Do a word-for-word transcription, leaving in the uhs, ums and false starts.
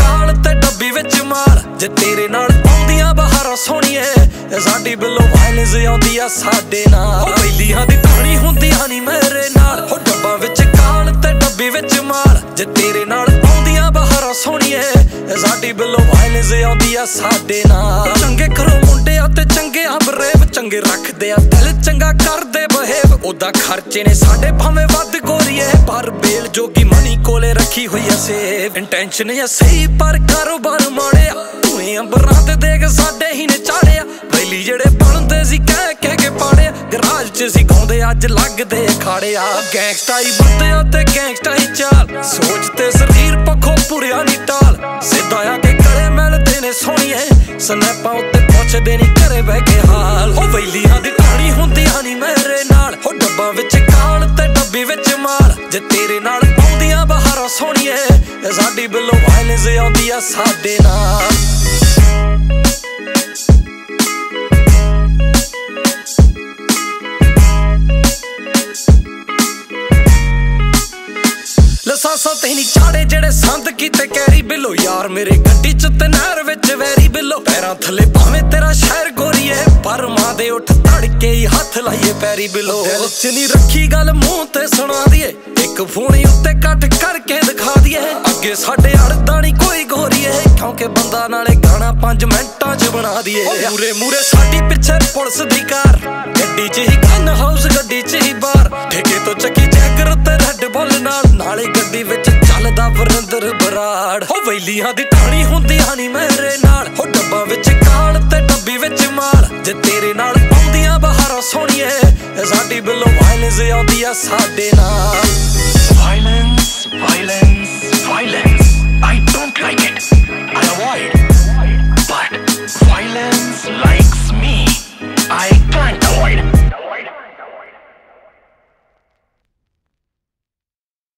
ਕਾਲ ते डब्बी विच माल जे तेरे नाल आउंदियां बहारां सोहणीए साडी बिल्लो वायलेंस आउंदी आ साडे नाल वैलियां दी कहानी हुंदियां नी मेरे नाल हो डब्बां विच काल ते डब्बी विच माल जे तेरे नाल आउंदियां बहारां सोहणीए साडी बिल्लो वायलेंस आउंदी आ साडे नाल चंगे करो मुंडिया ते चंगे आ बरेव चंगे रखदे आ दिल चंगा करदे बहेव ओदा खर्चे ने साडे भावें वध गोरीए पर बेल जोगी मनी कोले रखी हुई आ सेव इंटेंशन या सही पर कारोबार माड़िया तूं अंबरां ते देख साडे ही ने चाड़िया वैली जेड़े बनदे सी कह कह के पाड़िया गराज च सी गाउंदे अज लगदे अखाड़िया गैंगस्टाई बंदे ते गैंगस्टाई चाल सोच ते शरीर पक्खों पुरिया नी टाल सिद्धा आके गले मिलदे ने सोहणीए स्नैपां उत्ते पुछदे नी घरे बह के हाल ओ वैलियां दी कहानी हुंदियां नी मेरे नाल हो डब्बां विच काल ते डब्बी विच माल जे तेरे नाल आउंदियां बहारां सोहणीए साडी बिल्लो वायलेंस आउंदी आ साडे नाल लसासा ते नी चाड़े जेड़े संद कीते कैरी बिल्लो यार मेरे गड्डी च ते नहर विच वैरी बिल्लो पैरां थले भावें तेरा शहर गोरीए पर मां दे उठ धड़के ही हथ लाइए पैरी बिल्लो दिल च नी रखी गल मूंह ते सुना दिए एक फोनी उत्ते कट करके दिखा दिए अगे साडे अड़दा नी कोई गोरीए क्योंकि बंदा नाले गाना पांच मिंटां च बना दिए मूरे मूरे साडी पिछे पुलिस दी कार गड्डी च ही गन हाउस गड्डी च ही बार ठेके तो चक्की जैगर ते रेड बुल नाल नाले गड्डी विच चलदा वरिंदर बराड़ हो वैलियां दी कहानी हुंदियां नी मेरे नाल हो डब्बां विच काल ते डब्बी विच माल जे तेरे नाल आउंदियां बहारां सोहणीए साडी बिल्लो वायलेंस आउंदी आ साडे नाल।